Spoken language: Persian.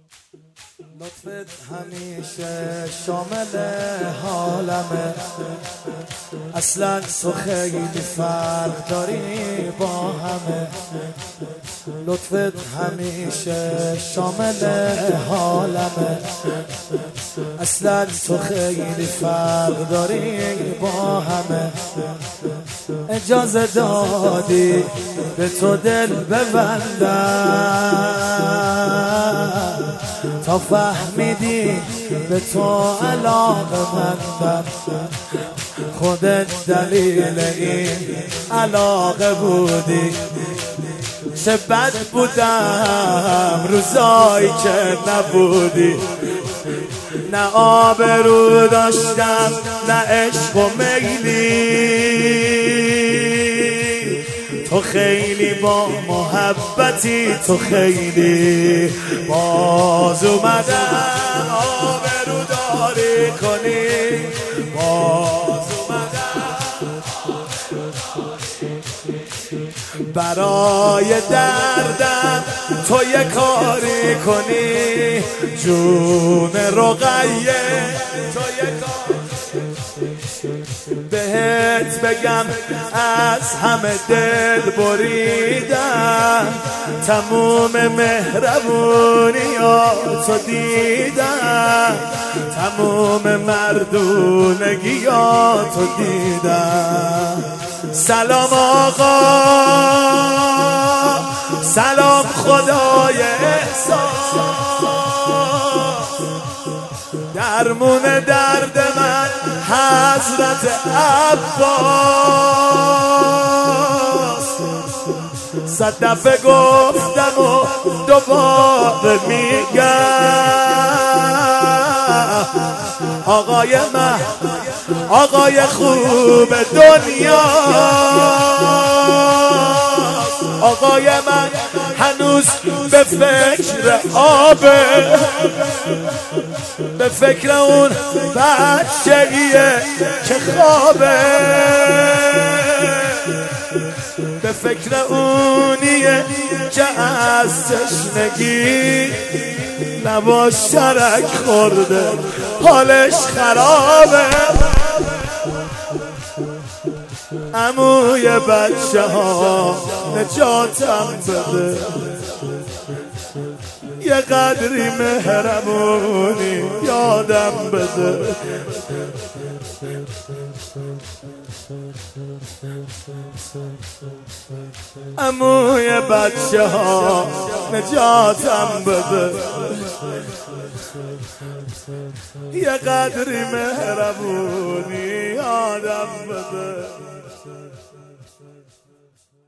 لطفت همیشه شامل حالمه، اصلا تو خیلی فرق داری با همه. لطفت همیشه شامل حالمه، اصلا تو خیلی فرق داری با همه. اجازه دادی به تو دل ببندم، تا فهمیدی به تو علاقه مندم. خودت دلیل این علاقه بودی، چه بد بودم روزایی که نبودی. نه آبرو داشتم نه عشق و میلی، تو خیلی با محبتی، تو خیلی باز اومدم آبرو داری کنی، باز اومدم برای دردم تو یه کاری کنی. جون رقیه تو یه کاری بهت بگم، از همه دل بریدم، تموم مهربونیاتو دیدم، تموم مردونگیاتو دیدم. سلام آقا، سلام خدای احسان، درمون درد من حضرت عباس. 100 دفعه گفتم و دوباره میگم، آقای من آقای خوب دنیا، آقای من هنوز به فکر آبه، به فکر اون بچه‌ایه که خوابه، به فکر اونیه که از تشنگی لباش شرک خورده حالش خرابه. عموی بچه ها نجاتم بده، یه قدری مهربونی یادم بده. عموی بچه ها نجاتم بده، یه قدری مهربونی یادم بده.